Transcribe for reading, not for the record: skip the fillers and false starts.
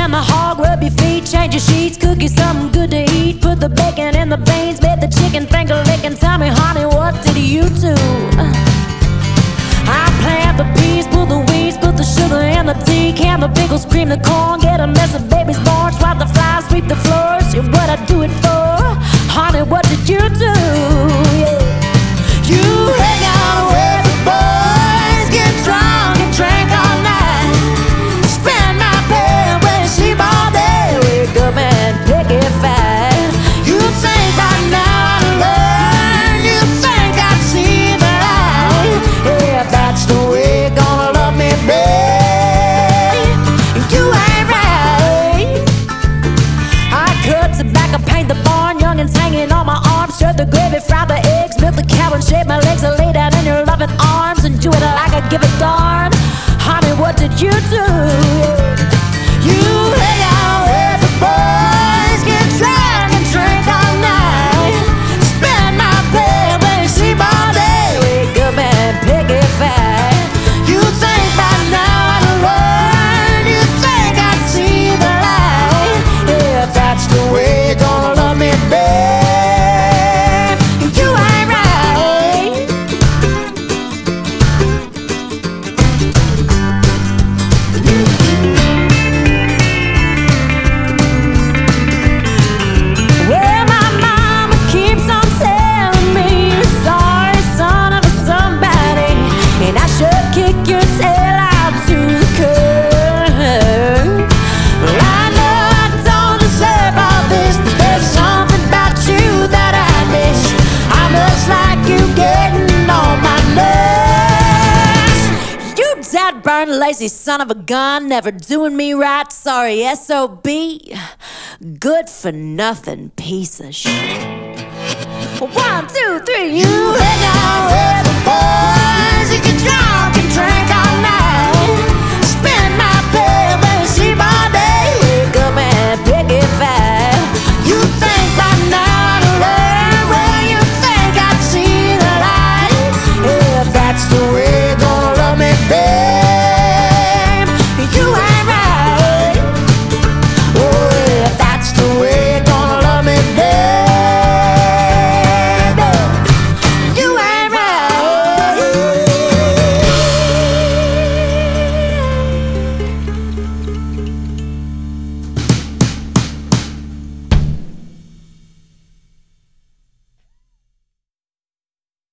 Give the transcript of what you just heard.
and the hog, rub your feet, change your sheets, cook you something good to eat, put the bacon in the beans, made the chicken finger licking. Tell me, honey, what did you do? I plant the peas, pull the weeds, put the sugar in the tea, can the pickles, cream the corn, get a mess of babies born, swipe the flies, sweep the floors. Yeah, what I do it for? Honey, what did you do? Yeah. You hang out with the boys, get drunk and drink all night, spend my pay when you sleep all day, wake up and pick it fat. You think by now I'd learn, you think I'd see the light. Yeah, that's the way you're gonna love me, babe. You ain't right. I cut tobacco, paint the barn, youngins hanging on my arm, stir the gravy, fry the eggs, milk the cow and shave my legs, and lay down in your loving arms and do it like I give a darn. Honey, what did you do? You hang out with the boys, get drunk and drink all night, spend my pay when you sleep all day, wake up and pick it fat. You think by now I'd learn, you think I'd see the light. If that's the way you're gonna love me, babe, you ain't right. Well, my mama keeps on telling me you're sorry, son of a somebody, and I should kick your tail out to the curb. Well, I know I don't deserve all this, but there's something about you that I miss. I must like you getting on my nerves. You dead, burn, lazy son of a gun, never doing me right, sorry S.O.B. Good for nothing piece of shit. 1, 2, 3, you hang out with the boys, you get drunk and drink